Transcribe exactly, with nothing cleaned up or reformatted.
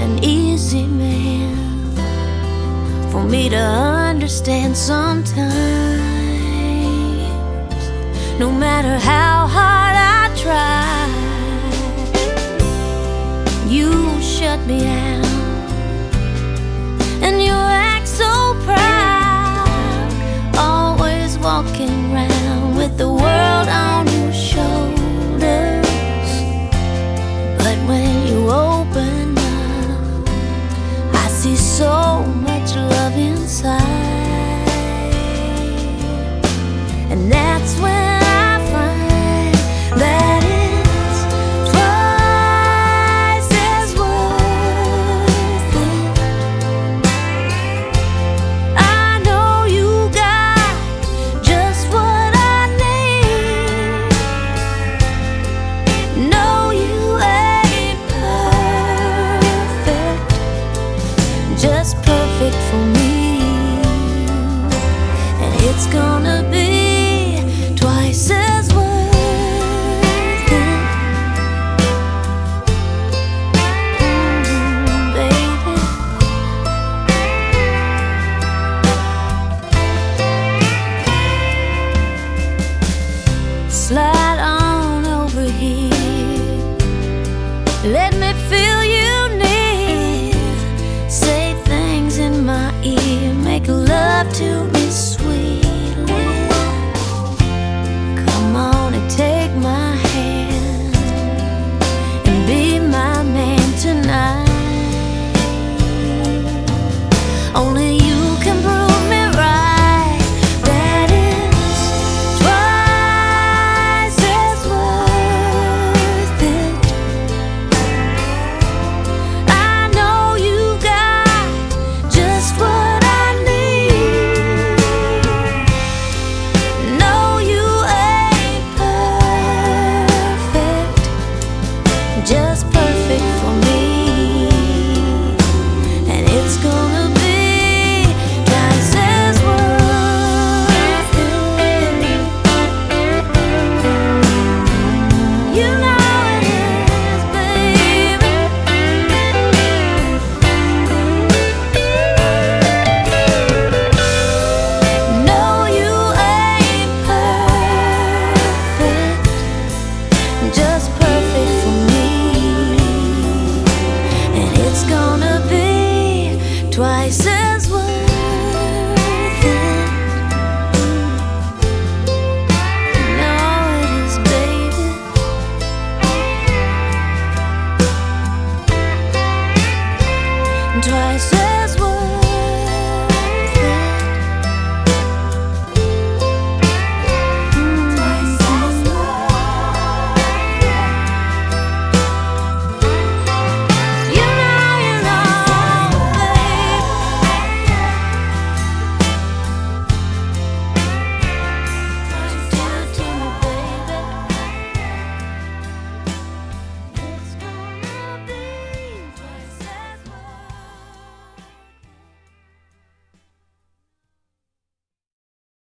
an easy man for me to understand sometimes. No matter how hard I try, you shut me out, and you act so proud, always walking around with the world on your shoulders. But when you open up, I see so much love inside, and that's when I find that it's twice as worth it. I know you got just what I need. No, you ain't perfect, just perfect for me, and it's gonna be twice as worth it, mm, baby. Slide on over here, let me feel you near, say things in my ear, make love to me sweetly. Come on and take my hand and be my man tonight. Only you can prove me right, that it's twice as worth it. I know you got just what I need. No, you ain't perfect, just perfect for me, and it's gonna be twice as worth it. You know it is, baby. No, you ain't perfect, just perfect for me, and it's gonna be twice as worth it. No, it is, baby. Twice as